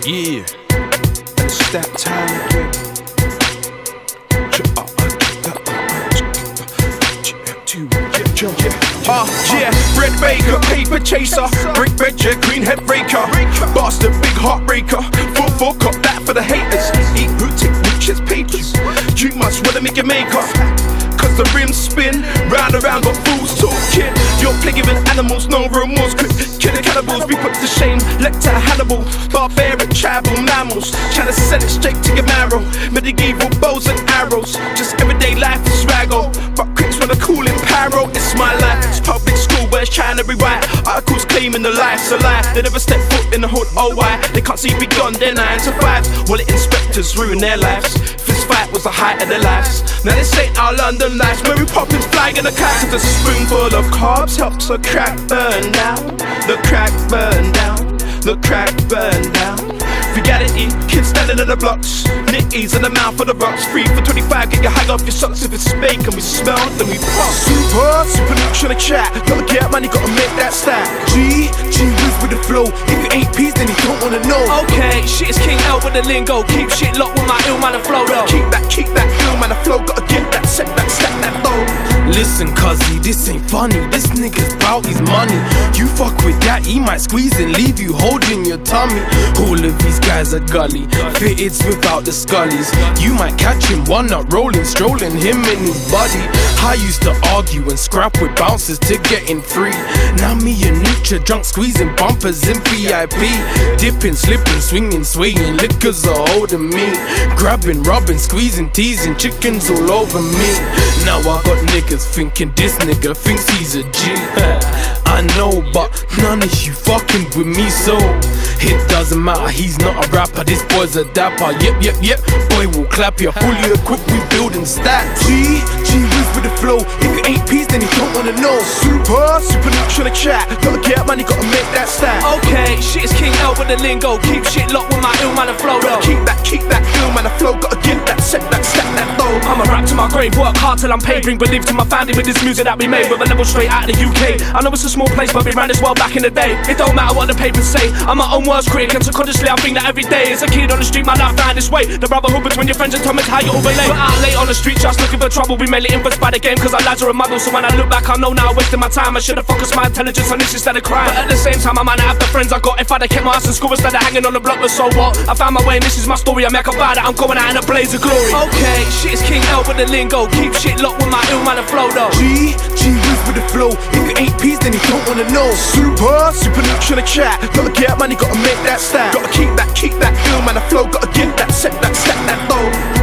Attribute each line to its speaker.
Speaker 1: Yeah, and it's that time again. Yeah, bread baker, paper chaser, brick bedger, green head raker, bastard, big heartbreaker, fuck up that for the haters. Eat root, take riches, papers. You must wanna make your makeup, cause the rims spin round and round, but fools talking. You're playing with animals, no remorse. Killing cannibals, we put to shame. Lecter Hannibal, barbaric tribal mammals, trying to send it straight to your marrow. Medieval bows and arrows, just everyday life is raggle. But critics wanna call it paro. It's my life, it's public school where it's trying to rewrite articles claiming the life's a lie. They never step foot in the hood, oh why? They can't see beyond their 9 to 5. Wallet inspectors ruin their lives. Fist fight was the height of their lives. Now this ain't our London lives. Mary Poppins flying in a kite, cause a spoonful of carbs helps the crack burn down. The crack burn down. The crack burn down. Reality, kids standing in the blocks, nitties in the mouth of the rocks. Free for 25, get your hang off your socks. If it's bacon, we smell, then we pop. Super neutral in the chat. Gotta get money, gotta make that stack. G whiz with the flow. If you ain't peas, then you don't wanna know.
Speaker 2: Okay, shit is King L with the lingo. Keep shit locked with my ill man and flow though.
Speaker 1: Keep that ill man and flow. Gotta get that, set that, stack that low.
Speaker 3: Listen, cuzzy, this ain't funny. This nigga's bout his money. You fuck with that, he might squeeze and leave you holding your tummy. All of these guys are gully, fitteds without the scullies. You might catch him one up rolling, strolling him and his buddy. I used to argue and scrap with bouncers to get in free. Now me and Nutra drunk squeezing bumpers in VIP. Dipping, slipping, swinging, swaying, liquors are holding me. Grabbing, rubbing, squeezing, teasing, chickens all over me. Now I got niggas thinking this nigga thinks he's a G. I know, but none of you fucking with me, so it doesn't matter, he's not a rapper, this boy's a dapper. Yep, boy will clap you, fully equipped, we building stats.
Speaker 1: G whiz with the flow. If you ain't peas, then you don't wanna know. Super neutral in the chat. Gotta get money, gotta make that stack.
Speaker 2: Okay, shit is King L with the lingo. Keep shit locked with my ill man and flow though.
Speaker 1: Keep that ill man and flow. Gotta get that, set that, stack that low.
Speaker 2: I'ma rap to my grave, work hard till I'm paid. Bring belief to my family with this music that we made. With a level straight out of the UK. I know it's a small place, but we ran this well back in the day. It don't matter what the papers say, I'm my own worst critic, and subconsciously I think that every day. As a kid on the street, my life found this way. The brotherhood between your friends and Thomas, how you all relate. But out late on the street, just looking for trouble. We mainly influenced by the game, cause our lives are a muddle. So when I look back, I know now I wasted my time. I should've focused my intelligence on this instead of crime. But at the same time, I might not have the friends I got. If I'd have kept my ass in school instead of hanging on the block, but so what? I found my way and this is my story. I make a vow that I'm going out in a blaze of glory. Okay, shit is King L with the lingo. Keep shit locked with my ill man and flow though.
Speaker 1: G whiz with the flow. If you ain't peas, then you don't wanna know. Super neutral in the chat. Gotta get money, gotta make that stack. Gotta keep that ill man and flow. Gotta get that, set that, stack that low.